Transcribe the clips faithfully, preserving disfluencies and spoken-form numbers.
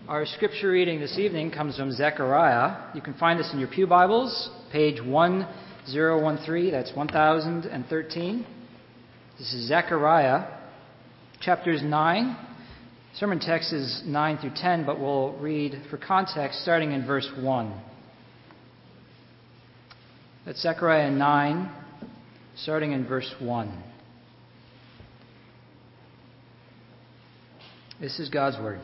Our scripture reading this evening comes from Zechariah. You can find this in your pew Bibles, page one thousand thirteen. That's one thousand thirteen. This is Zechariah, chapters nine. Sermon text is nine through ten, but we'll read for context starting in verse one. That's Zechariah nine, starting in verse one. This is God's word.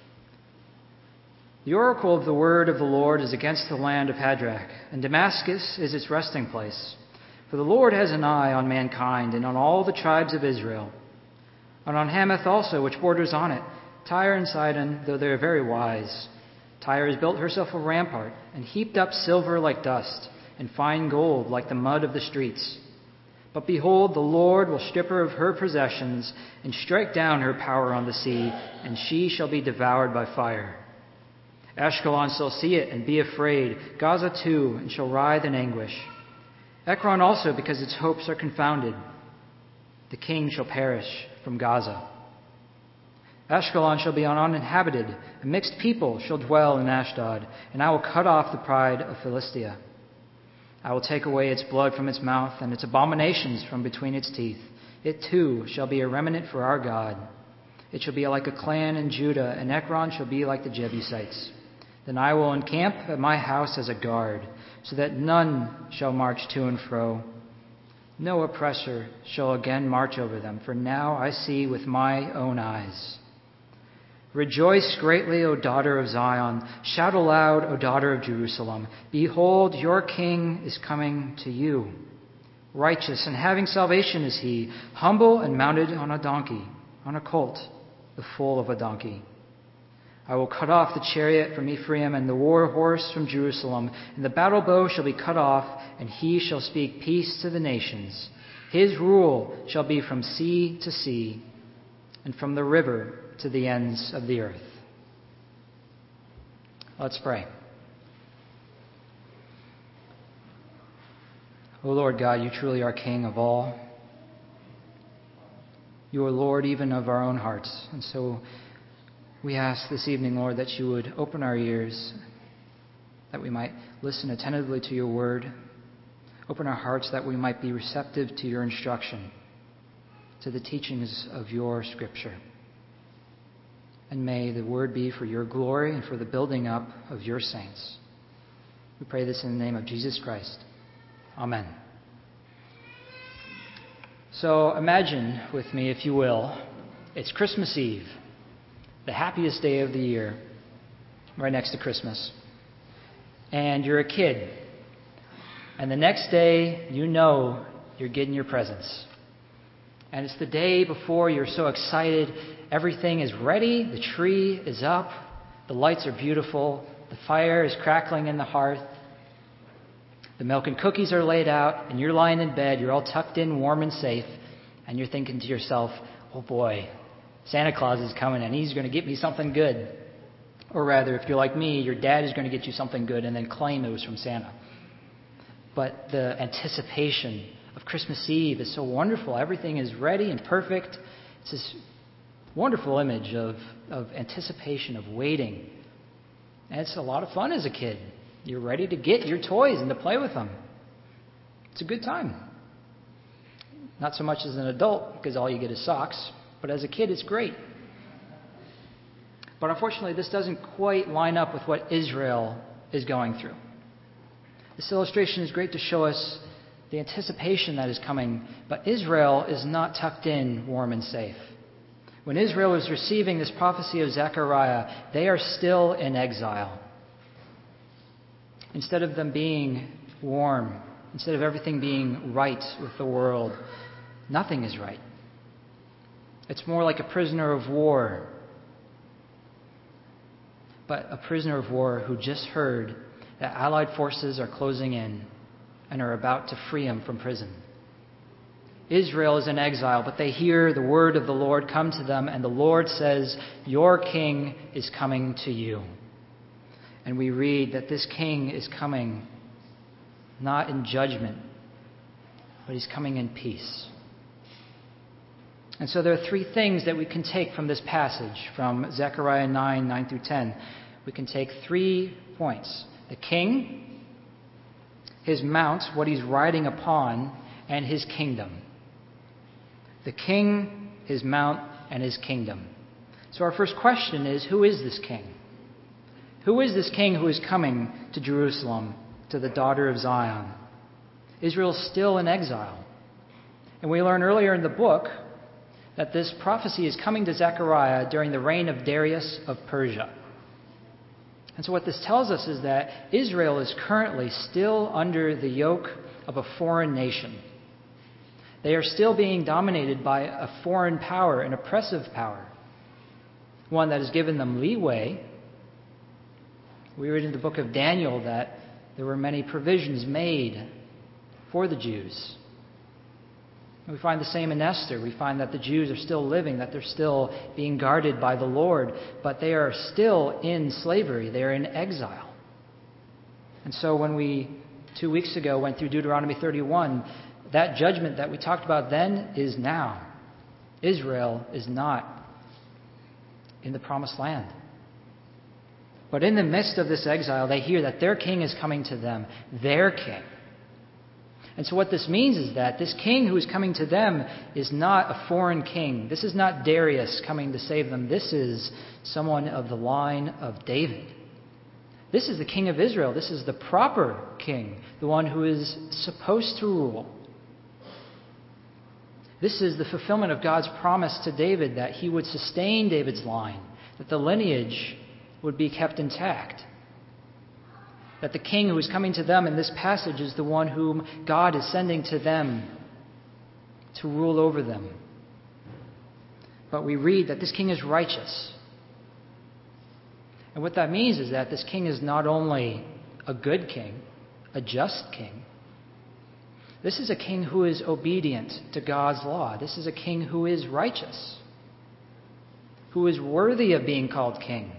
The oracle of the word of the Lord is against the land of Hadrach, and Damascus is its resting place. For the Lord has an eye on mankind and on all the tribes of Israel, and on Hamath also, which borders on it, Tyre and Sidon, though they are very wise. Tyre has built herself a rampart, and heaped up silver like dust, and fine gold like the mud of the streets. But behold, the Lord will strip her of her possessions, and strike down her power on the sea, and she shall be devoured by fire. Ashkelon shall see it and be afraid, Gaza too, and shall writhe in anguish. Ekron also, because its hopes are confounded. The king shall perish from Gaza. Ashkelon shall be uninhabited, a mixed people shall dwell in Ashdod, and I will cut off the pride of Philistia. I will take away its blood from its mouth, and its abominations from between its teeth. It too shall be a remnant for our God. It shall be like a clan in Judah, and Ekron shall be like the Jebusites. Then I will encamp at my house as a guard, so that none shall march to and fro. No oppressor shall again march over them, for now I see with my own eyes. Rejoice greatly, O daughter of Zion. Shout aloud, O daughter of Jerusalem. Behold, your king is coming to you. Righteous and having salvation is he, humble and mounted on a donkey, on a colt, the foal of a donkey. I will cut off the chariot from Ephraim and the war horse from Jerusalem, and the battle bow shall be cut off, and he shall speak peace to the nations. His rule shall be from sea to sea, and from the river to the ends of the earth. Let's pray. O Lord God, you truly are King of all. You are Lord even of our own hearts, and so we ask this evening, Lord, that you would open our ears, that we might listen attentively to your word. Open our hearts that we might be receptive to your instruction, to the teachings of your scripture. And may the word be for your glory and for the building up of your saints. We pray this in the name of Jesus Christ. Amen. So imagine with me, if you will, it's Christmas Eve, the happiest day of the year, right next to Christmas. And you're a kid. And the next day, you know you're getting your presents. And it's the day before you're so excited. Everything is ready. The tree is up. The lights are beautiful. The fire is crackling in the hearth. The milk and cookies are laid out. And you're lying in bed. You're all tucked in, warm and safe. And you're thinking to yourself, oh boy, Santa Claus is coming and he's going to get me something good. Or rather, if you're like me, your dad is going to get you something good and then claim it was from Santa. But the anticipation of Christmas Eve is so wonderful. Everything is ready and perfect. It's this wonderful image of, of anticipation, of waiting. And it's a lot of fun as a kid. You're ready to get your toys and to play with them. It's a good time. Not so much as an adult, because all you get is socks. But as a kid, it's great. But unfortunately, this doesn't quite line up with what Israel is going through. This illustration is great to show us the anticipation that is coming, but Israel is not tucked in, warm and safe. When Israel is receiving this prophecy of Zechariah, they are still in exile. Instead of them being warm, instead of everything being right with the world, nothing is right. It's more like a prisoner of war. But a prisoner of war who just heard that Allied forces are closing in and are about to free him from prison. Israel is in exile, but they hear the word of the Lord come to them, and the Lord says, your king is coming to you. And we read that this king is coming not in judgment, but he's coming in peace. And so there are three things that we can take from this passage, from Zechariah nine, nine through ten. We can take three points. The king, his mount, what he's riding upon, and his kingdom. The king, his mount, and his kingdom. So our first question is, who is this king? Who is this king who is coming to Jerusalem, to the daughter of Zion? Israel is still in exile. And we learn earlier in the book that this prophecy is coming to Zechariah during the reign of Darius of Persia. And so what this tells us is that Israel is currently still under the yoke of a foreign nation. They are still being dominated by a foreign power, an oppressive power, one that has given them leeway. We read in the book of Daniel that there were many provisions made for the Jews. We find the same in Esther. We find that the Jews are still living, that they're still being guarded by the Lord, but they are still in slavery. They are in exile. And so when we, two weeks ago, went through Deuteronomy thirty-one, that judgment that we talked about then is now. Israel is not in the promised land. But in the midst of this exile, they hear that their king is coming to them, their king. And so what this means is that this king who is coming to them is not a foreign king. This is not Darius coming to save them. This is someone of the line of David. This is the king of Israel. This is the proper king, the one who is supposed to rule. This is the fulfillment of God's promise to David that he would sustain David's line, that the lineage would be kept intact. That the king who is coming to them in this passage is the one whom God is sending to them to rule over them. But we read that this king is righteous. And what that means is that this king is not only a good king, a just king. This is a king who is obedient to God's law. This is a king who is righteous, who is worthy of being called king.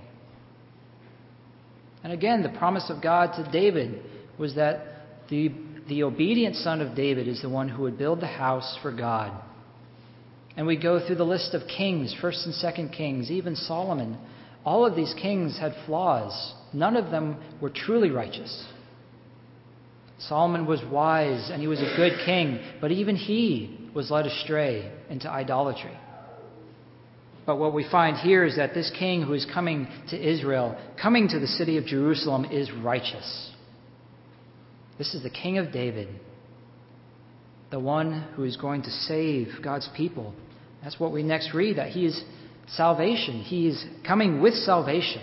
And again, the promise of God to David was that the, the obedient son of David is the one who would build the house for God. And we go through the list of kings, first and second kings, even Solomon. All of these kings had flaws. None of them were truly righteous. Solomon was wise and he was a good king, but even he was led astray into idolatry. But what we find here is that this king who is coming to Israel, coming to the city of Jerusalem, is righteous. This is the King of David, the one who is going to save God's people. That's what we next read, that he is salvation. He is coming with salvation.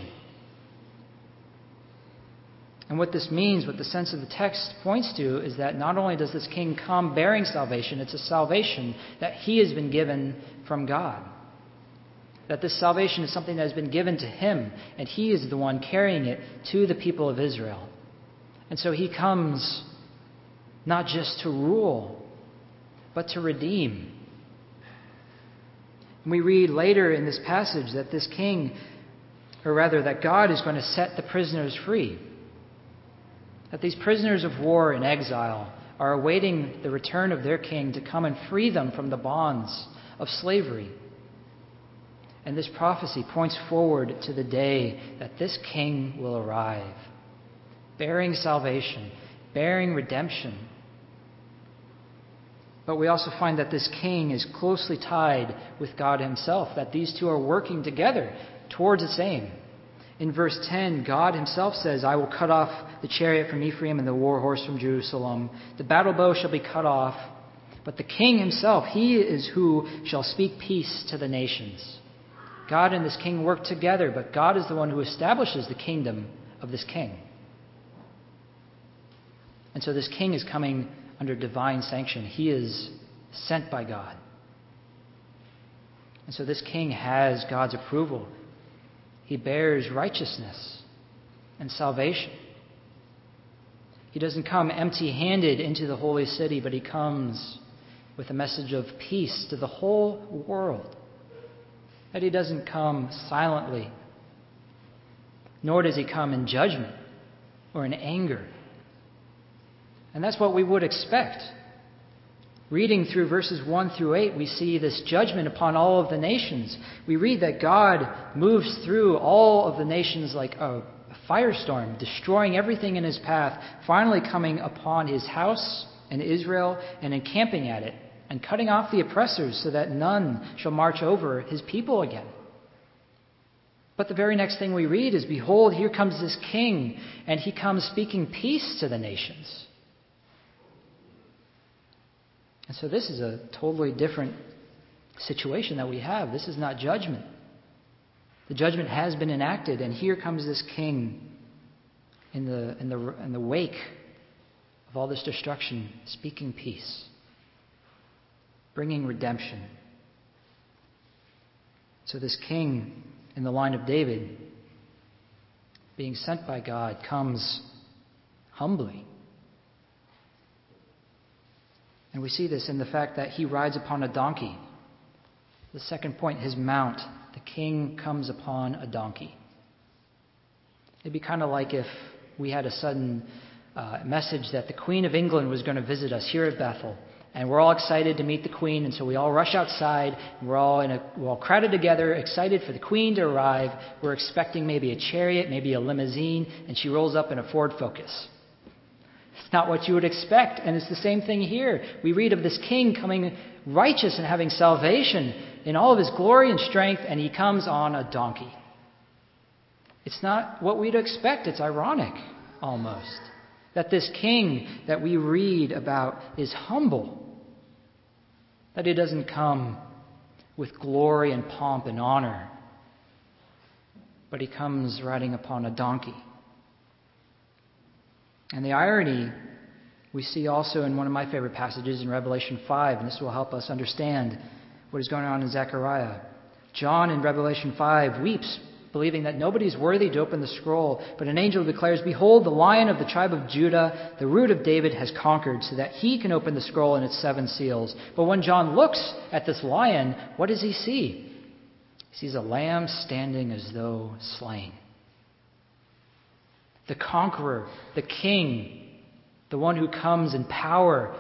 And what this means, what the sense of the text points to, is that not only does this king come bearing salvation, it's a salvation that he has been given from God. That this salvation is something that has been given to him, and he is the one carrying it to the people of Israel. And so he comes not just to rule, but to redeem. And we read later in this passage that this king, or rather that God is going to set the prisoners free. That these prisoners of war in exile are awaiting the return of their king to come and free them from the bonds of slavery. And this prophecy points forward to the day that this king will arrive, bearing salvation, bearing redemption. But we also find that this king is closely tied with God himself, that these two are working together towards its aim. In verse ten, God himself says, I will cut off the chariot from Ephraim and the war horse from Jerusalem. The battle bow shall be cut off. But the king himself, he is who shall speak peace to the nations. God and this king work together, but God is the one who establishes the kingdom of this king. And so this king is coming under divine sanction. He is sent by God. And so this king has God's approval. He bears righteousness and salvation. He doesn't come empty-handed into the holy city, but he comes with a message of peace to the whole world. That he doesn't come silently, nor does he come in judgment or in anger. And that's what we would expect. Reading through verses one through eight, we see this judgment upon all of the nations. We read that God moves through all of the nations like a firestorm, destroying everything in his path, finally coming upon his house in Israel and encamping at it, and cutting off the oppressors so that none shall march over his people again. But the very next thing we read is, behold, here comes this king, and he comes speaking peace to the nations. And so this is a totally different situation that we have. This is not judgment. The judgment has been enacted, and here comes this king in the, in the, in the wake of all this destruction, speaking peace, bringing redemption. So this king in the line of David, being sent by God, comes humbly. And we see this in the fact that he rides upon a donkey. The second point, his mount. The king comes upon a donkey. It'd be kind of like if we had a sudden uh, message that the Queen of England was going to visit us here at Bethel. And we're all excited to meet the Queen, and so we all rush outside. And we're all in a, we're all crowded together, excited for the Queen to arrive. We're expecting maybe a chariot, maybe a limousine, and she rolls up in a Ford Focus. It's not what you would expect, and it's the same thing here. We read of this king coming righteous and having salvation in all of his glory and strength, and he comes on a donkey. It's not what we'd expect. It's ironic, almost, that this king that we read about is humble, that he doesn't come with glory and pomp and honor, but he comes riding upon a donkey. And the irony we see also in one of my favorite passages in Revelation five, and this will help us understand what is going on in Zechariah. John in Revelation five weeps, believing that nobody is worthy to open the scroll, but an angel declares, "Behold, the Lion of the tribe of Judah, the Root of David, has conquered, so that he can open the scroll and its seven seals." But when John looks at this lion, what does he see? He sees a lamb standing as though slain. The conqueror, the king, the one who comes in power.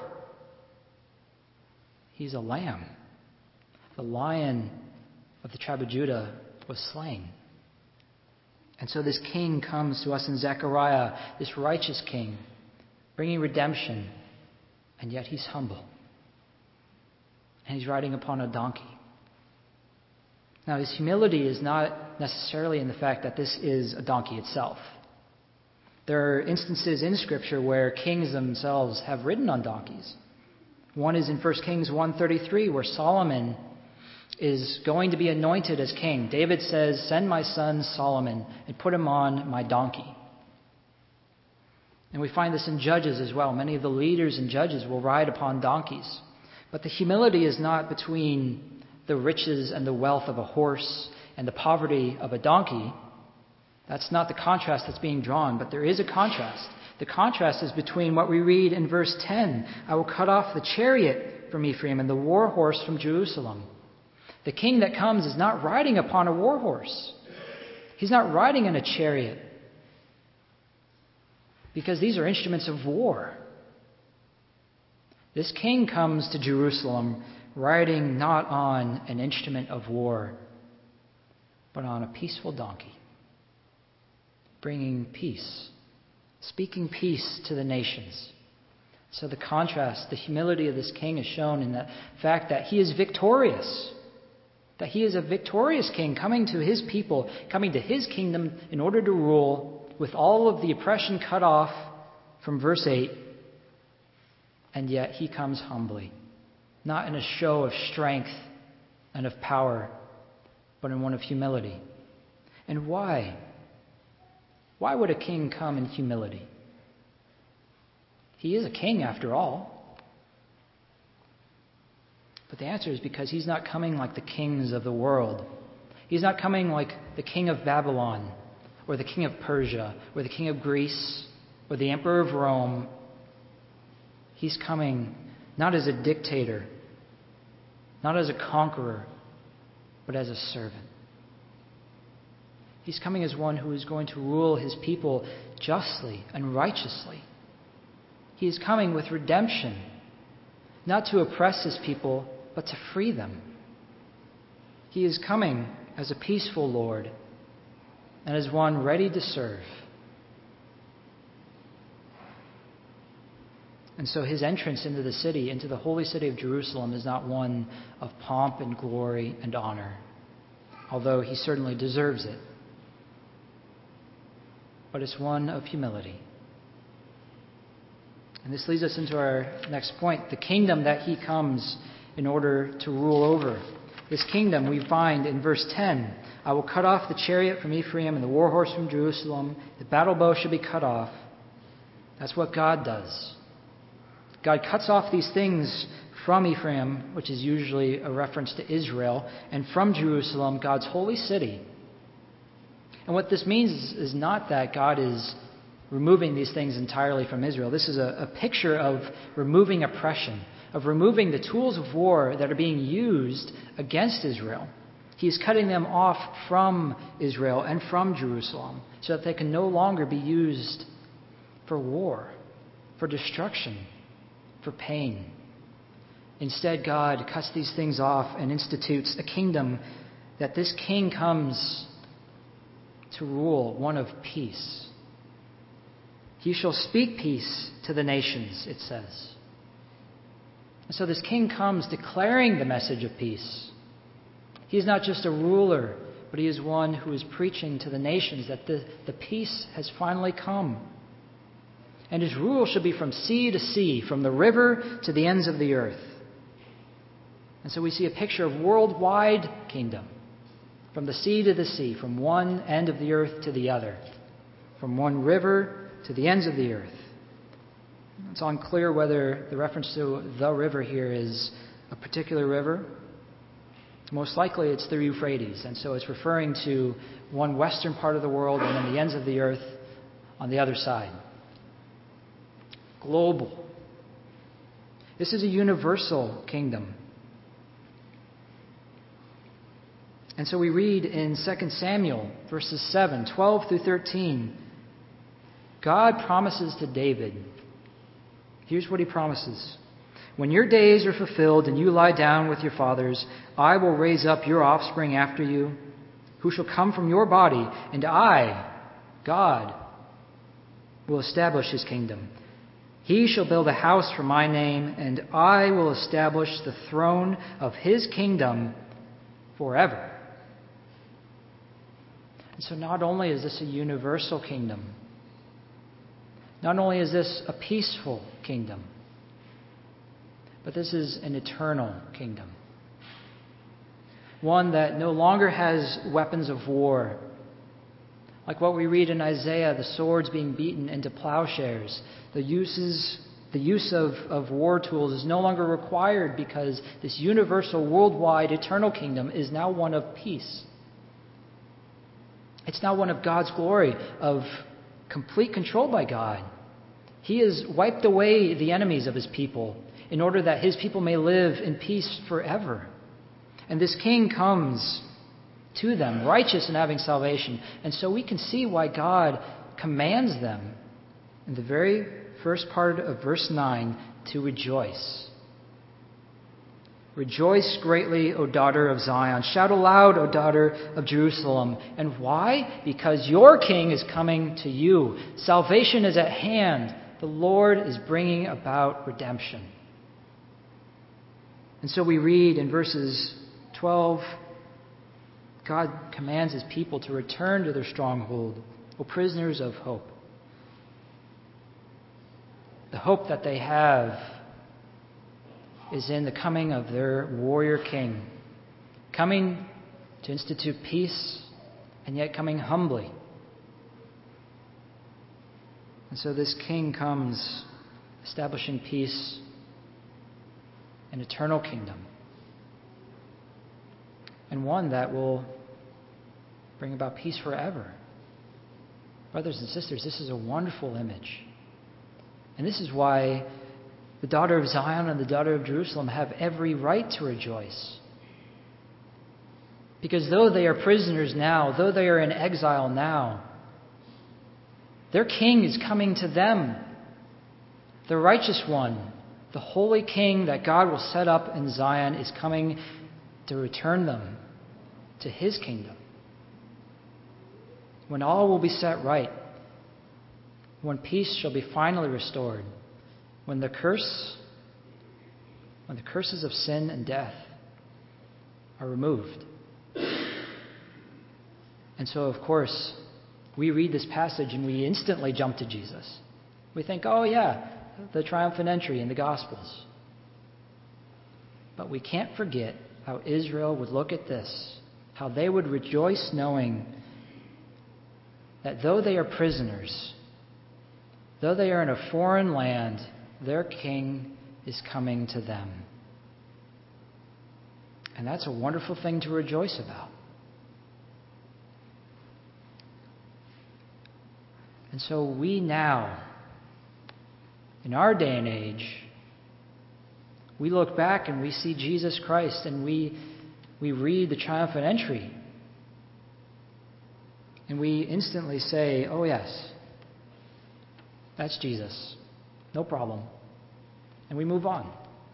He's a lamb. The Lion of the tribe of Judah was slain. And so this king comes to us in Zechariah, this righteous king, bringing redemption, and yet he's humble. And he's riding upon a donkey. Now, his humility is not necessarily in the fact that this is a donkey itself. There are instances in Scripture where kings themselves have ridden on donkeys. One is in First Kings one thirty-three, where Solomon is going to be anointed as king. David says, "Send my son Solomon and put him on my donkey." And we find this in Judges as well. Many of the leaders and judges will ride upon donkeys. But the humility is not between the riches and the wealth of a horse and the poverty of a donkey. That's not the contrast that's being drawn, but there is a contrast. The contrast is between what we read in verse ten. "I will cut off the chariot from Ephraim and the war horse from Jerusalem." The king that comes is not riding upon a war horse. He's not riding in a chariot, because these are instruments of war. This king comes to Jerusalem riding not on an instrument of war, but on a peaceful donkey, bringing peace, speaking peace to the nations. So the contrast, the humility of this king is shown in the fact that he is victorious, that he is a victorious king coming to his people, coming to his kingdom in order to rule with all of the oppression cut off from verse eight, and yet he comes humbly, not in a show of strength and of power, but in one of humility. And why? Why would a king come in humility? He is a king after all. But the answer is because he's not coming like the kings of the world. He's not coming like the king of Babylon, or the king of Persia, or the king of Greece, or the emperor of Rome. He's coming not as a dictator, not as a conqueror, but as a servant. He's coming as one who is going to rule his people justly and righteously. He is coming with redemption, not to oppress his people, but to free them. He is coming as a peaceful Lord and as one ready to serve. And so his entrance into the city, into the holy city of Jerusalem, is not one of pomp and glory and honor, although he certainly deserves it. But it's one of humility. And this leads us into our next point, the kingdom that he comes in order to rule over. This kingdom we find in verse ten. I will cut off the chariot from Ephraim and the war horse from Jerusalem. The battle bow shall be cut off. That's what God does. God cuts off these things from Ephraim, which is usually a reference to Israel, and from Jerusalem, God's holy city. And what this means is, is not that God is removing these things entirely from Israel. This is a, a picture of removing oppression, of removing the tools of war that are being used against Israel. He's cutting them off from Israel and from Jerusalem so that they can no longer be used for war, for destruction, for pain. Instead, God cuts these things off and institutes a kingdom that this king comes to rule, one of peace. He shall speak peace to the nations, it says. And so this king comes declaring the message of peace. He is not just a ruler, but he is one who is preaching to the nations that the, the peace has finally come. And his rule shall be from sea to sea, from the river to the ends of the earth. And so we see a picture of worldwide kingdom, from the sea to the sea, from one end of the earth to the other, from one river to the ends of the earth. It's unclear whether the reference to the river here is a particular river. Most likely it's the Euphrates, and so it's referring to one western part of the world and then the ends of the earth on the other side. Global. This is a universal kingdom. And so we read in Second Samuel, verses seven, twelve through thirteen, God promises to David. Here's what he promises. When your days are fulfilled and you lie down with your fathers, I will raise up your offspring after you, who shall come from your body, and I, God, will establish his kingdom. He shall build a house for my name, and I will establish the throne of his kingdom forever. And so not only is this a universal kingdom, not only is this a peaceful kingdom, but this is an eternal kingdom. One that no longer has weapons of war. Like what we read in Isaiah, the swords being beaten into plowshares. The uses, the use of, of war tools is no longer required because this universal, worldwide, eternal kingdom is now one of peace. It's now one of God's glory, of complete control by God. He has wiped away the enemies of his people in order that his people may live in peace forever. And this king comes to them, righteous and having salvation. And so we can see why God commands them in the very first part of verse nine to rejoice. Rejoice greatly, O daughter of Zion. Shout aloud, O daughter of Jerusalem. And why? Because your king is coming to you. Salvation is at hand. The Lord is bringing about redemption. And so we read in verses twelve, God commands his people to return to their stronghold, O prisoners of hope. The hope that they have is in the coming of their warrior king, coming to institute peace and yet coming humbly. And so this king comes establishing peace, an eternal kingdom, and one that will bring about peace forever. Brothers and sisters, this is a wonderful image. And this is why the daughter of Zion and the daughter of Jerusalem have every right to rejoice. Because though they are prisoners now, though they are in exile now, their king is coming to them, the righteous one, The holy king that God will set up in Zion is coming to return them to his kingdom. When all will be set right, when peace shall be finally restored, when the curse, when the curses of sin and death are removed. And so, of course, we read this passage and we instantly jump to Jesus. We think, oh yeah, the triumphant entry in the Gospels. But we can't forget how Israel would look at this, how they would rejoice knowing that though they are prisoners, though they are in a foreign land, their king is coming to them. And that's a wonderful thing to rejoice about. And so we now, in our day and age, we look back and we see Jesus Christ and we, we read the triumphant entry. And we instantly say, oh yes, that's Jesus. No problem. And we move on.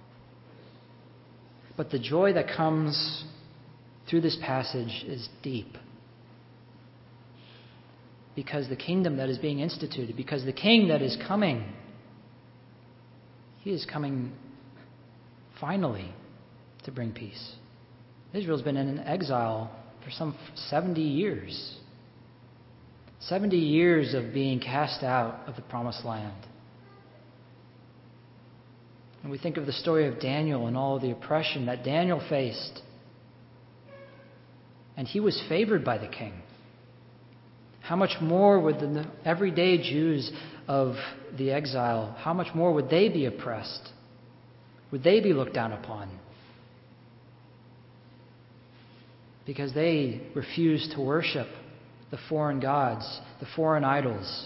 But the joy that comes through this passage is deep. Because the kingdom that is being instituted, because the king that is coming, he is coming finally to bring peace. Israel's been in an exile for some seventy years. seventy years of being cast out of the promised land. And we think of the story of Daniel and all of the oppression that Daniel faced. And he was favored by the king. How much more would the everyday Jews of the exile, how much more would they be oppressed? Would they be looked down upon? Because they refused to worship the foreign gods, the foreign idols.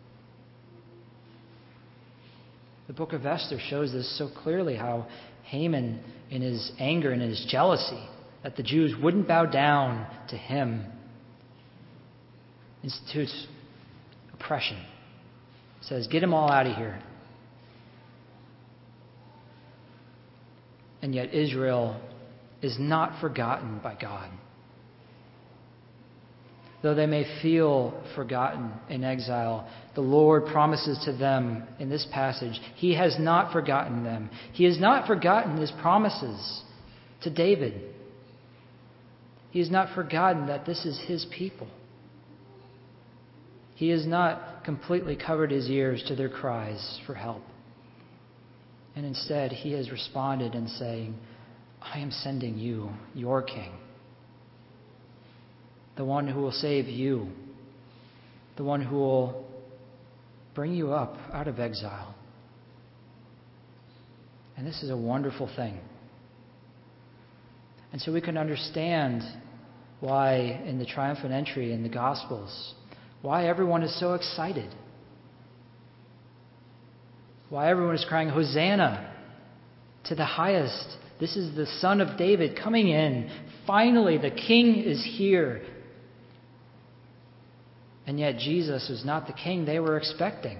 The book of Esther shows this so clearly, how Haman, in his anger and in his jealousy, that the Jews wouldn't bow down to him, institutes oppression. Says, get them all out of here. And yet Israel is not forgotten by God. Though they may feel forgotten in exile, the Lord promises to them in this passage, He has not forgotten them. He has not forgotten His promises to David. He has not forgotten that this is His people. He has not completely covered His ears to their cries for help. And instead, He has responded in saying, I am sending you, your King. The one who will save you. The one who will bring you up out of exile. And this is a wonderful thing. And so we can understand why in the triumphant entry in the Gospels, why everyone is so excited. Why everyone is crying, Hosanna to the highest. This is the Son of David coming in. Finally, the King is here. And yet Jesus was not the King they were expecting.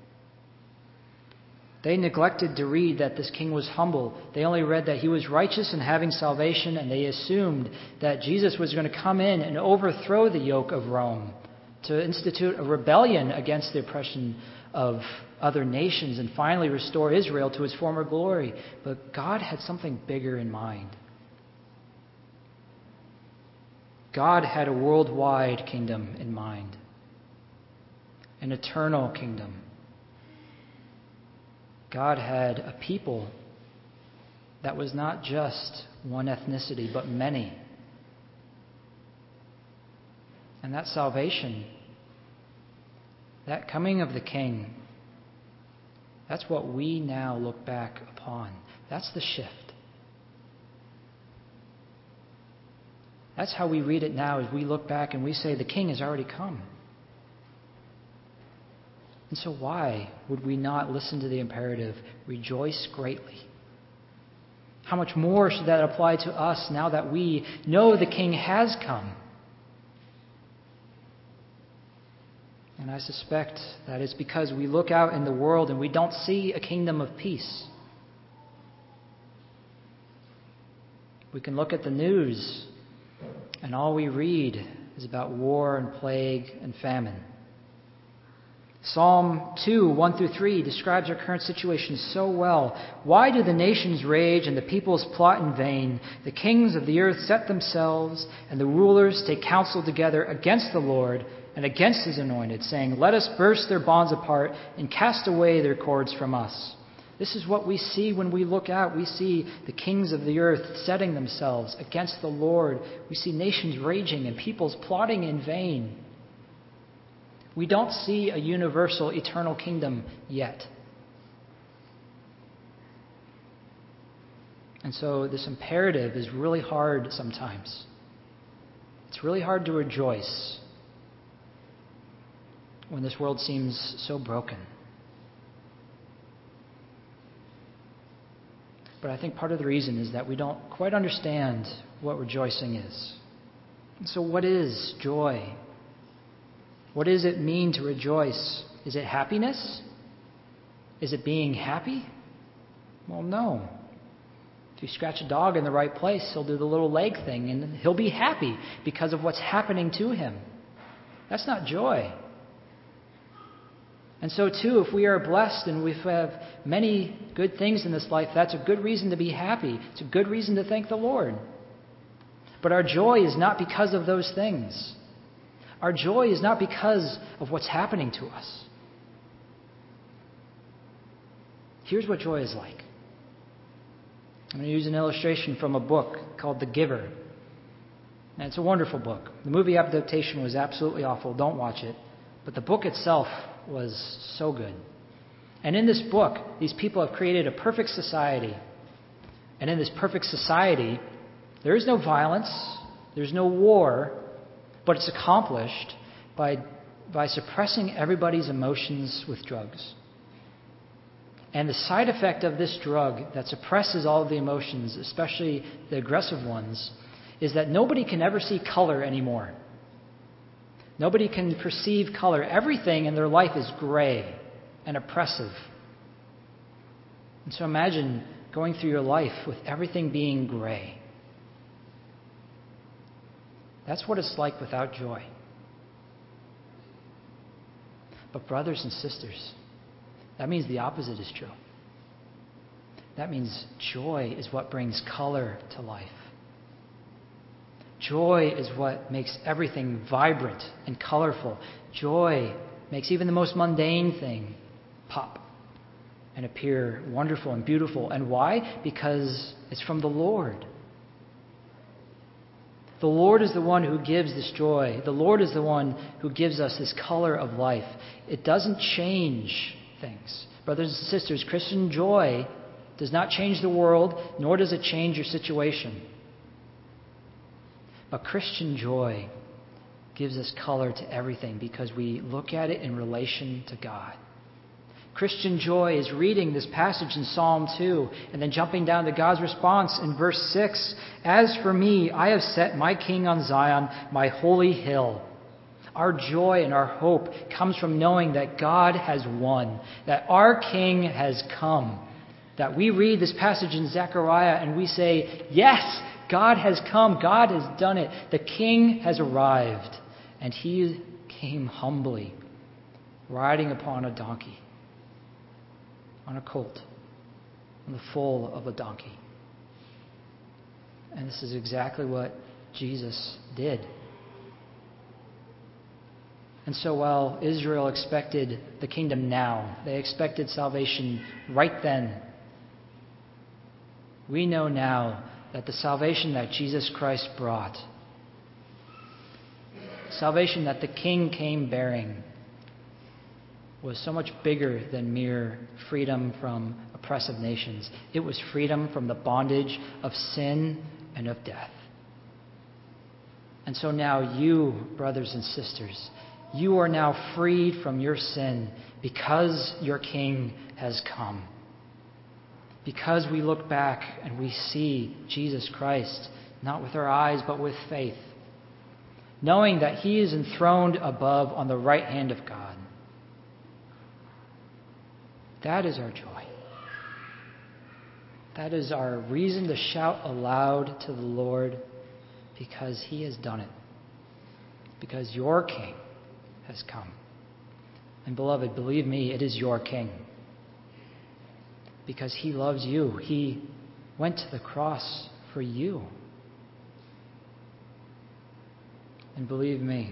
They neglected to read that this King was humble. They only read that He was righteous and having salvation, and they assumed that Jesus was going to come in and overthrow the yoke of Rome, to institute a rebellion against the oppression of other nations and finally restore Israel to its former glory. But God had something bigger in mind. God had a worldwide kingdom in mind, an eternal kingdom. God had a people that was not just one ethnicity, but many. And that salvation, that coming of the King, that's what we now look back upon. That's the shift. That's how we read it now, as we look back and we say the King has already come. And so why would we not listen to the imperative, rejoice greatly? How much more should that apply to us now that we know the King has come? And I suspect that it's because we look out in the world and we don't see a kingdom of peace. We can look at the news, and all we read is about war and plague and famine. Psalm two, one through three describes our current situation so well. Why do the nations rage and the peoples plot in vain? The kings of the earth set themselves, and the rulers take counsel together against the Lord and against his anointed, saying, let us burst their bonds apart and cast away their cords from us. This is what we see when we look out. We see the kings of the earth setting themselves against the Lord. We see nations raging and peoples plotting in vain. We don't see a universal eternal kingdom yet. And so this imperative is really hard sometimes. It's really hard to rejoice when this world seems so broken. But I think part of the reason is that we don't quite understand what rejoicing is. And so what is joy? What does it mean to rejoice? Is it happiness? Is it being happy? Well, no. If you scratch a dog in the right place, he'll do the little leg thing and he'll be happy because of what's happening to him. That's not joy. And so, too, if we are blessed and we have many good things in this life, that's a good reason to be happy. It's a good reason to thank the Lord. But our joy is not because of those things. Our joy is not because of what's happening to us. Here's what joy is like. I'm going to use an illustration from a book called The Giver. And it's a wonderful book. The movie adaptation was absolutely awful. Don't watch it. But the book itself was so good. And in this book, these people have created a perfect society. And in this perfect society, there is no violence, there's no war, but it's accomplished by, by suppressing everybody's emotions with drugs. And the side effect of this drug that suppresses all of the emotions, especially the aggressive ones, is that nobody can ever see color anymore. Nobody can perceive color. Everything in their life is gray and oppressive. And so imagine going through your life with everything being gray. That's what it's like without joy. But brothers and sisters, that means the opposite is true. That means joy is what brings color to life. Joy is what makes everything vibrant and colorful. Joy makes even the most mundane thing pop and appear wonderful and beautiful. And why? Because it's from the Lord. The Lord is the one who gives this joy. The Lord is the one who gives us this color of life. It doesn't change things. Brothers and sisters, Christian joy does not change the world, nor does it change your situation. But Christian joy gives us color to everything because we look at it in relation to God. Christian joy is reading this passage in Psalm two and then jumping down to God's response in verse six. As for me, I have set my king on Zion, my holy hill. Our joy and our hope comes from knowing that God has won, that our king has come. That we read this passage in Zechariah and we say, yes, God has come. God has done it. The king has arrived. And he came humbly, riding upon a donkey, on a colt, on the foal of a donkey. And this is exactly what Jesus did. And so while Israel expected the kingdom now, they expected salvation right then, we know now that the salvation that Jesus Christ brought, salvation that the King came bearing, was so much bigger than mere freedom from oppressive nations. It was freedom from the bondage of sin and of death. And so now you, brothers and sisters, you are now freed from your sin because your King has come. Because we look back and we see Jesus Christ, not with our eyes but with faith, knowing that he is enthroned above on the right hand of God. That is our joy. That is our reason to shout aloud to the Lord, because he has done it. Because your King has come. And beloved, believe me, it is your King. Because he loves you. He went to the cross for you. And believe me,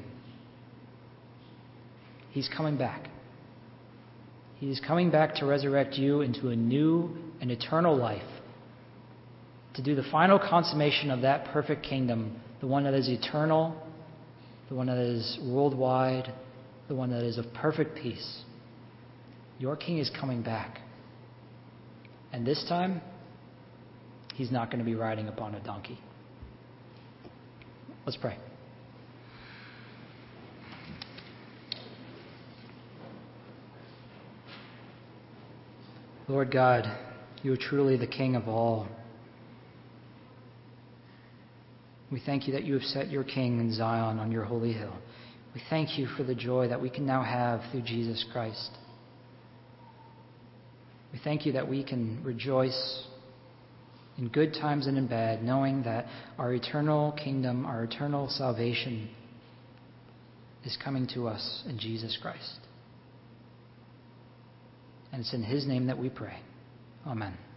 he's coming back. He's coming back to resurrect you into a new and eternal life, to do the final consummation of that perfect kingdom, the one that is eternal, the one that is worldwide, the one that is of perfect peace. Your King is coming back. And this time, he's not going to be riding upon a donkey. Let's pray. Lord God, you are truly the King of all. We thank you that you have set your King in Zion on your holy hill. We thank you for the joy that we can now have through Jesus Christ. We thank you that we can rejoice in good times and in bad, knowing that our eternal kingdom, our eternal salvation is coming to us in Jesus Christ. And it's in his name that we pray. Amen.